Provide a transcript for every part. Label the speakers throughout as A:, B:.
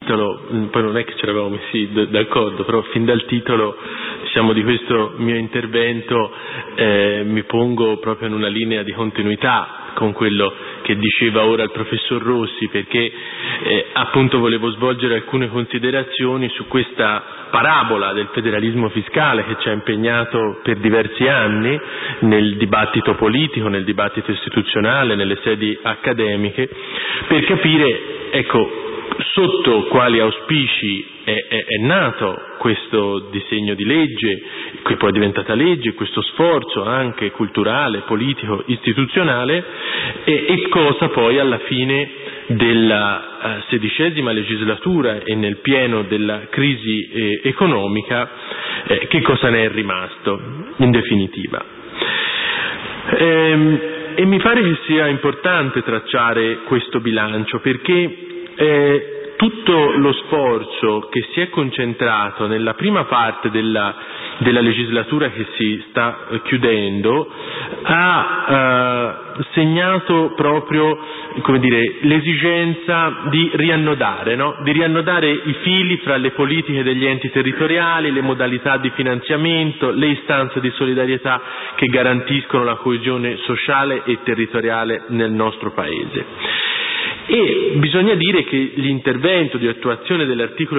A: titolo, poi non è che ci eravamo messi d'accordo, però fin dal titolo, diciamo, di questo mio intervento mi pongo proprio in una linea di continuità con quello che diceva ora il professor Rossi, perché appunto volevo svolgere alcune considerazioni su questa parabola del federalismo fiscale che ci ha impegnato per diversi anni nel dibattito politico, nel dibattito istituzionale, nelle sedi accademiche, per capire, ecco, sotto quali auspici è nato questo disegno di legge, che poi è diventata legge, questo sforzo anche culturale, politico, istituzionale, e cosa poi alla fine della XVI legislatura e nel pieno della crisi economica, che cosa ne è rimasto in definitiva. E mi pare che sia importante tracciare questo bilancio, perché tutto lo sforzo che si è concentrato nella prima parte della legislatura che si sta chiudendo ha segnato proprio, come dire, l'esigenza di riannodare, no? Di riannodare i fili fra le politiche degli enti territoriali, le modalità di finanziamento, le istanze di solidarietà che garantiscono la coesione sociale e territoriale nel nostro Paese. E bisogna dire che l'intervento di attuazione dell'articolo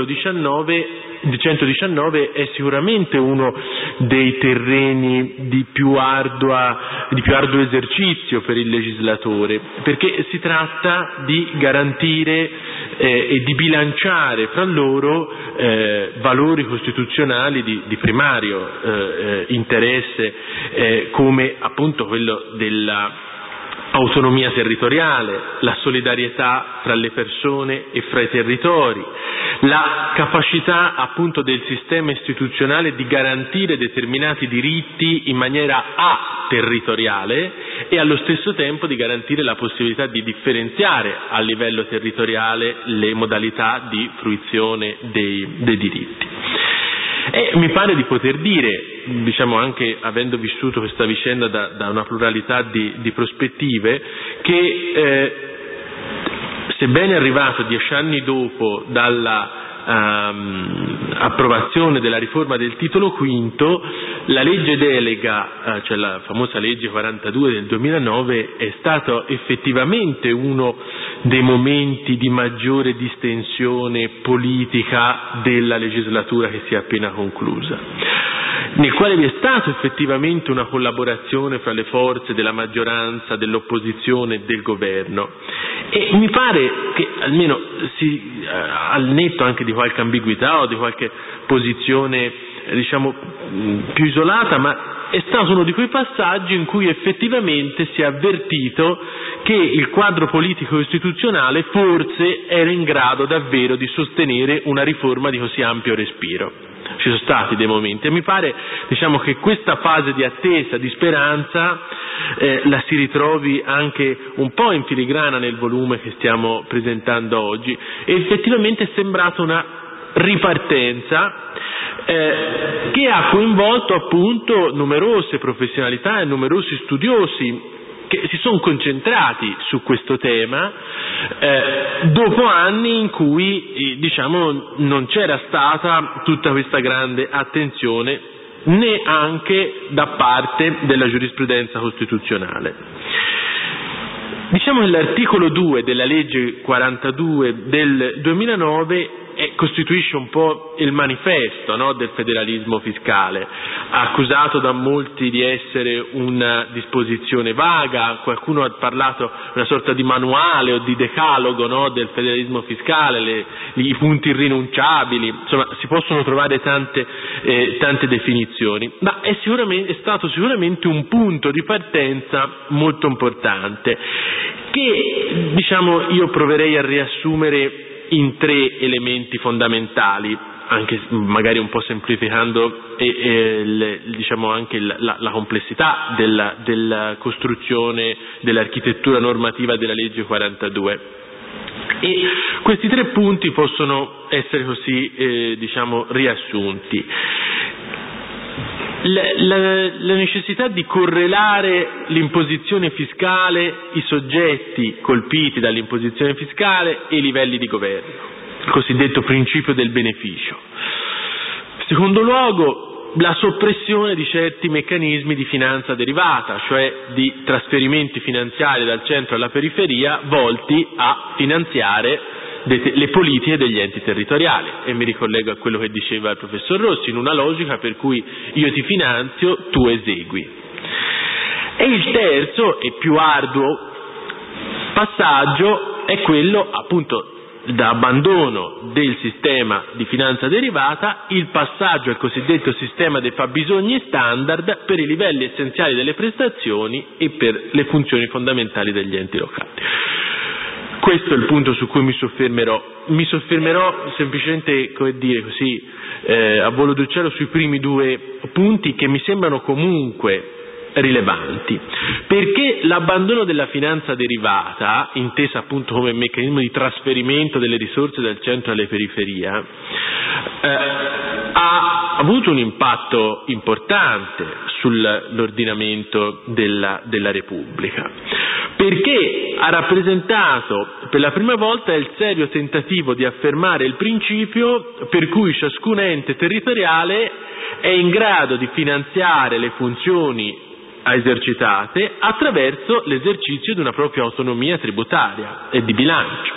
A: 119 è sicuramente uno dei terreni di più arduo esercizio per il legislatore, perché si tratta di garantire e di bilanciare fra loro valori costituzionali di primario interesse, come appunto quello della autonomia territoriale, la solidarietà fra le persone e fra i territori, la capacità appunto del sistema istituzionale di garantire determinati diritti in maniera territoriale e allo stesso tempo di garantire la possibilità di differenziare a livello territoriale le modalità di fruizione dei diritti. E mi pare di poter dire, diciamo anche avendo vissuto questa vicenda da una pluralità di prospettive, che sebbene arrivato 10 anni dopo dalla approvazione della riforma del titolo V, la legge delega, cioè la famosa legge 42 del 2009, è stato effettivamente uno dei momenti di maggiore distensione politica della legislatura che si è appena conclusa, nel quale vi è stata effettivamente una collaborazione fra le forze della maggioranza, dell'opposizione e del governo. E mi pare che almeno al netto anche di qualche ambiguità o di qualche posizione diciamo più isolata, ma è stato uno di quei passaggi in cui effettivamente si è avvertito che il quadro politico istituzionale forse era in grado davvero di sostenere una riforma di così ampio respiro. Ci sono stati dei momenti e mi pare, diciamo, che questa fase di attesa, di speranza, la si ritrovi anche un po' in filigrana nel volume che stiamo presentando oggi, e effettivamente è sembrata una ripartenza che ha coinvolto appunto numerose professionalità e numerosi studiosi che si sono concentrati su questo tema dopo anni in cui diciamo non c'era stata tutta questa grande attenzione neanche da parte della giurisprudenza costituzionale. Diciamo che l'articolo 2 della legge 42 del 2009 costituisce un po' il manifesto, no, del federalismo fiscale, accusato da molti di essere una disposizione vaga. Qualcuno ha parlato di una sorta di manuale o di decalogo, no, del federalismo fiscale, i punti irrinunciabili, insomma si possono trovare tante definizioni, ma è stato sicuramente un punto di partenza molto importante che, diciamo, io proverei a riassumere in 3 elementi fondamentali, anche magari un po' semplificando diciamo anche la complessità della costruzione dell'architettura normativa della legge 42. E questi 3 punti possono essere così diciamo riassunti. La necessità di correlare l'imposizione fiscale, i soggetti colpiti dall'imposizione fiscale e i livelli di governo. il cosiddetto principio del beneficio. In secondo luogo, la soppressione di certi meccanismi di finanza derivata, cioè di trasferimenti finanziari dal centro alla periferia volti a finanziare le politiche degli enti territoriali, e mi ricollego a quello che diceva il professor Rossi, in una logica per cui io ti finanzio, tu esegui. E il terzo e più arduo passaggio è quello appunto d'abbandono del sistema di finanza derivata, il passaggio al cosiddetto sistema dei fabbisogni standard per i livelli essenziali delle prestazioni e per le funzioni fondamentali degli enti locali. Questo è il punto su cui mi soffermerò. Mi soffermerò semplicemente, come dire così, a volo d'uccello sui primi due punti che mi sembrano comunque rilevanti, perché l'abbandono della finanza derivata, intesa appunto come meccanismo di trasferimento delle risorse dal centro alle periferie, ha avuto un impatto importante sull'ordinamento della Repubblica, perché ha rappresentato per la prima volta il serio tentativo di affermare il principio per cui ciascun ente territoriale è in grado di finanziare le funzioni esercitate attraverso l'esercizio di una propria autonomia tributaria e di bilancio,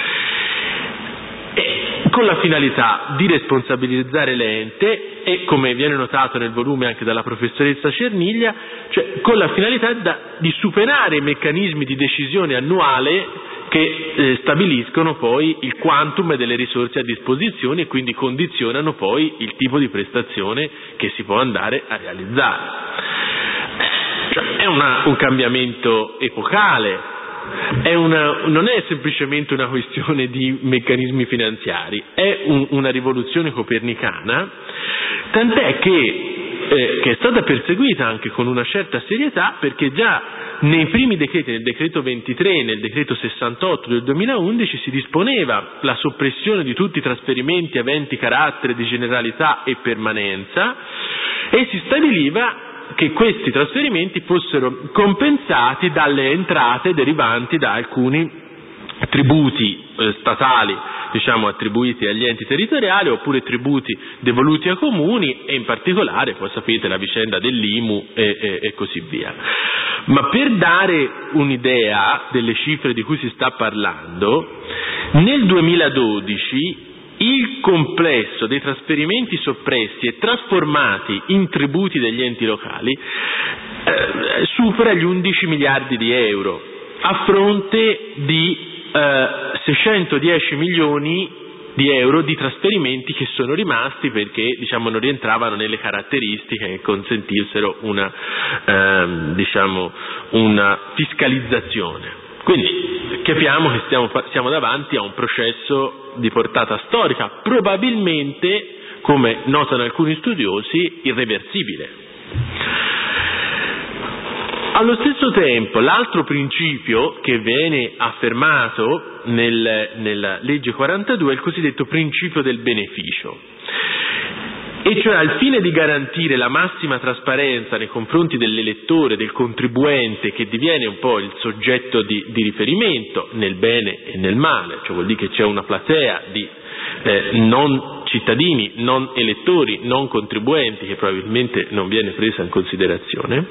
A: con la finalità di responsabilizzare l'ente e, come viene notato nel volume anche dalla professoressa Cerniglia, cioè con la finalità di superare i meccanismi di decisione annuale che stabiliscono poi il quantum delle risorse a disposizione e quindi condizionano poi il tipo di prestazione che si può andare a realizzare. Cioè, è un cambiamento epocale, non è semplicemente una questione di meccanismi finanziari, è una rivoluzione copernicana, tant'è che è stata perseguita anche con una certa serietà, perché già nei primi decreti, nel decreto 23 e nel decreto 68 del 2011, si disponeva la soppressione di tutti i trasferimenti aventi carattere di generalità e permanenza e si stabiliva che questi trasferimenti fossero compensati dalle entrate derivanti da alcuni tributi statali, diciamo, attribuiti agli enti territoriali, oppure tributi devoluti ai comuni, e in particolare, poi sapete, la vicenda dell'IMU e così via. Ma per dare un'idea delle cifre di cui si sta parlando, nel 2012 il complesso dei trasferimenti soppressi e trasformati in tributi degli enti locali supera gli 11 miliardi di euro, a fronte di 610 milioni di euro di trasferimenti che sono rimasti perché, diciamo, non rientravano nelle caratteristiche che consentissero una fiscalizzazione. Quindi capiamo che siamo davanti a un processo di portata storica, probabilmente, come notano alcuni studiosi, irreversibile. Allo stesso tempo, l'altro principio che viene affermato nella legge 42 è il cosiddetto principio del beneficio, e cioè al fine di garantire la massima trasparenza nei confronti dell'elettore, del contribuente, che diviene un po' il soggetto di riferimento nel bene e nel male, cioè vuol dire che c'è una platea di non cittadini, non elettori, non contribuenti che probabilmente non viene presa in considerazione.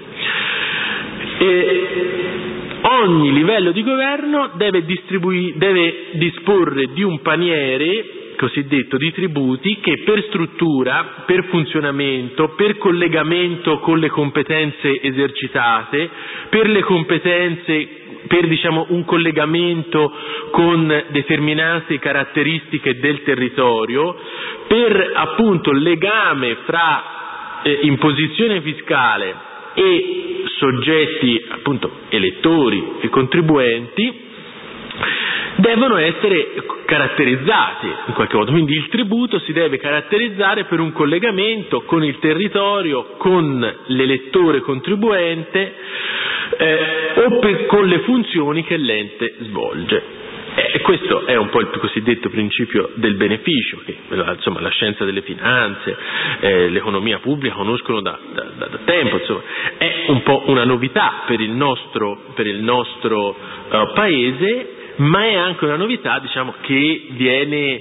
A: E ogni livello di governo deve disporre di un paniere cosiddetto di tributi che per struttura, per funzionamento, per collegamento con le competenze esercitate, per le competenze, per un collegamento con determinate caratteristiche del territorio, per appunto legame fra imposizione fiscale e soggetti appunto elettori e contribuenti, devono essere caratterizzati in qualche modo. Quindi il tributo si deve caratterizzare per un collegamento con il territorio, con l'elettore contribuente o con le funzioni che l'ente svolge. Questo è un po' il cosiddetto principio del beneficio, che insomma la scienza delle finanze, l'economia pubblica conoscono da tempo. Insomma, è un po' una novità per il nostro paese, ma è anche una novità, diciamo, che viene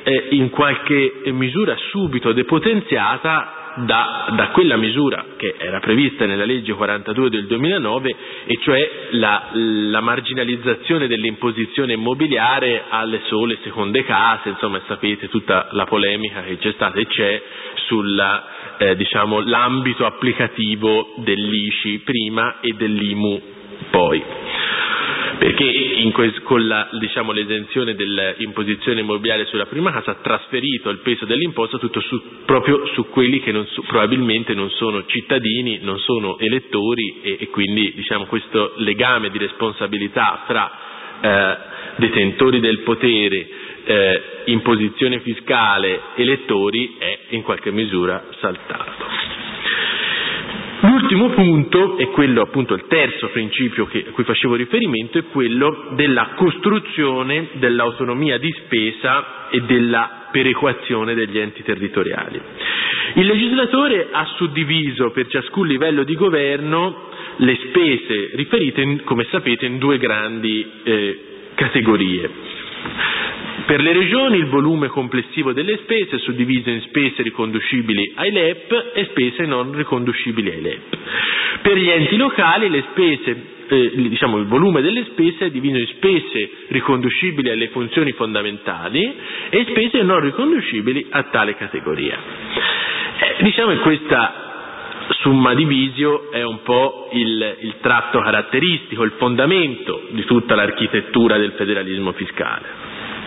A: in qualche misura subito depotenziata da quella misura che era prevista nella legge 42 del 2009, e cioè la marginalizzazione dell'imposizione immobiliare alle sole seconde case. Insomma, sapete tutta la polemica che c'è stata e c'è sulla l'ambito applicativo dell'ICI prima e dell'IMU poi, perché con l'esenzione dell'imposizione immobiliare sulla prima casa ha trasferito il peso dell'imposta tutto proprio su quelli che probabilmente non sono cittadini, non sono elettori, e quindi questo legame di responsabilità fra detentori del potere, imposizione fiscale, elettori è in qualche misura saltato. L'ultimo punto, è quello appunto il terzo principio a cui facevo riferimento, è quello della costruzione dell'autonomia di spesa e della perequazione degli enti territoriali. Il legislatore ha suddiviso per ciascun livello di governo le spese riferite, come sapete, in due grandi categorie. Per le regioni il volume complessivo delle spese è suddiviso in spese riconducibili ai LEP e spese non riconducibili ai LEP. Per gli enti locali le spese, il volume delle spese è diviso in spese riconducibili alle funzioni fondamentali e spese non riconducibili a tale categoria. Che questa summa divisio è un po' il tratto caratteristico, il fondamento di tutta l'architettura del federalismo fiscale.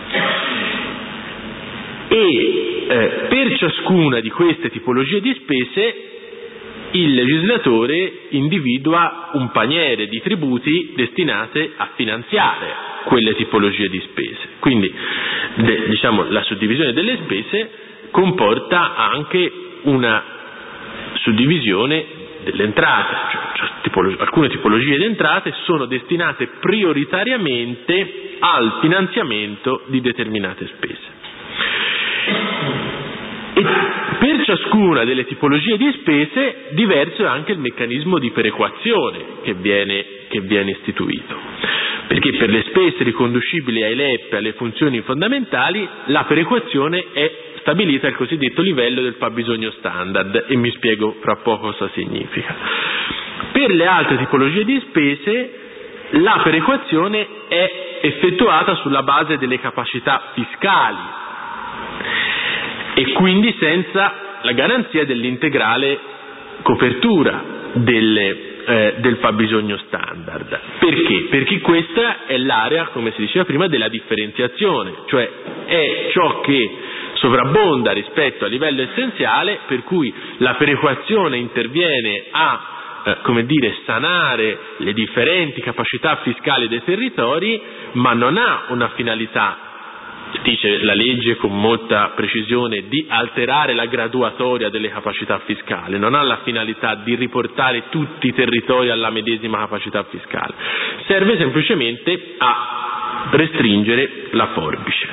A: E per ciascuna di queste tipologie di spese il legislatore individua un paniere di tributi destinate a finanziare quelle tipologie di spese. Quindi la suddivisione delle spese comporta anche una suddivisione delle entrate, alcune tipologie di entrate sono destinate prioritariamente al finanziamento di determinate spese. E per ciascuna delle tipologie di spese diverso è anche il meccanismo di perequazione che viene istituito, perché per le spese riconducibili ai LEP e alle funzioni fondamentali la perequazione è stabilita al cosiddetto livello del fabbisogno standard, e mi spiego fra poco cosa significa. Per le altre tipologie di spese la perequazione è effettuata sulla base delle capacità fiscali e quindi senza la garanzia dell'integrale copertura del fabbisogno standard. Perché? Perché questa è l'area, come si diceva prima, della differenziazione, cioè è ciò che sovrabbonda rispetto al livello essenziale, per cui la perequazione interviene a sanare le differenti capacità fiscali dei territori, ma non ha una finalità, dice la legge con molta precisione, di alterare la graduatoria delle capacità fiscali, non ha la finalità di riportare tutti i territori alla medesima capacità fiscale, serve semplicemente a restringere la forbice.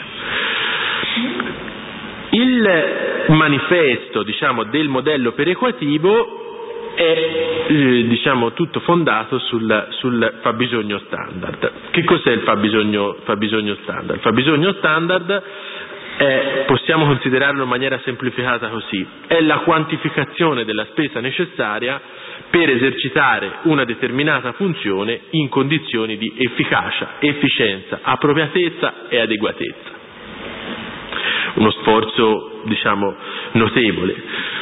A: Il manifesto, del modello perequativo è tutto fondato sul fabbisogno standard. Che cos'è il fabbisogno standard? Il fabbisogno standard possiamo considerarlo in maniera semplificata così: è la quantificazione della spesa necessaria per esercitare una determinata funzione in condizioni di efficacia, efficienza, appropriatezza e adeguatezza. Uno sforzo notevole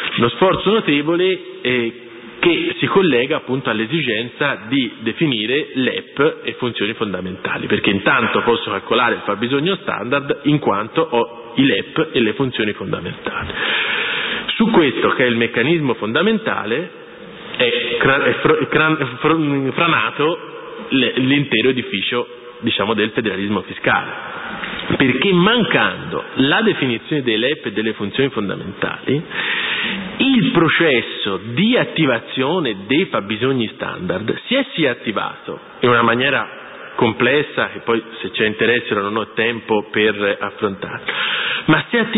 A: che si collega appunto all'esigenza di definire LEP e funzioni fondamentali, perché intanto posso calcolare il fabbisogno standard in quanto ho i LEP e le funzioni fondamentali. Su questo, che è il meccanismo fondamentale, è franato l'intero edificio del federalismo fiscale, perché mancando la definizione dei LEP e delle funzioni fondamentali, il processo di attivazione dei fabbisogni standard si è attivato in una maniera complessa che poi, se c'è interesse, non ho tempo per affrontare, ma si è attivato